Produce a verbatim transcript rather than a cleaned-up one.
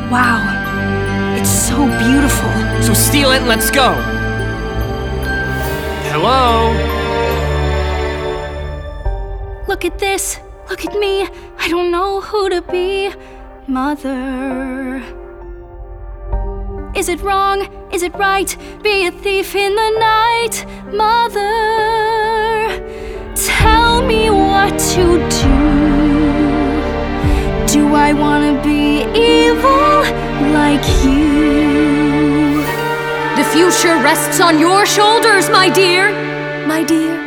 Wow, it's so beautiful. So steal it and let's go. Hello? Look at this. Look at me. I don't know who to be. Mother. Is it wrong? Is it right? Be a thief in the night. Mother, tell me what to do. Do I wanna be evil like you? The future rests on your shoulders, my dear. My dear.